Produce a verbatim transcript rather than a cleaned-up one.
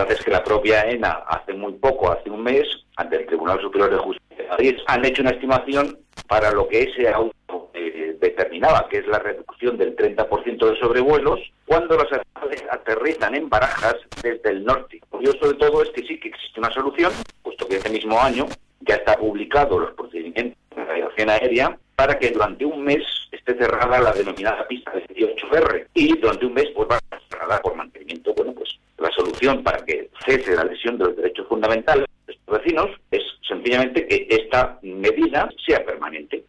verdad es que la propia AENA hace muy poco, hace un mes, ante el Tribunal Superior de Justicia de Madrid, han hecho una estimación para lo que ese auto eh, determinaba, que es la reducción del treinta por ciento de sobrevuelos, cuando los aeronaves aterrizan en Barajas desde el norte. Lo curioso de todo es que sí que existe una solución, puesto que ese mismo año ya está publicado los procedimientos de la aviación aérea para que durante un mes esté cerrada la denominada pista de dieciocho R y durante un mes pues va a estar cerrada por mantenimiento. Bueno, pues la solución para que cese la lesión de los derechos fundamentales de estos vecinos es sencillamente que esta medida sea permanente.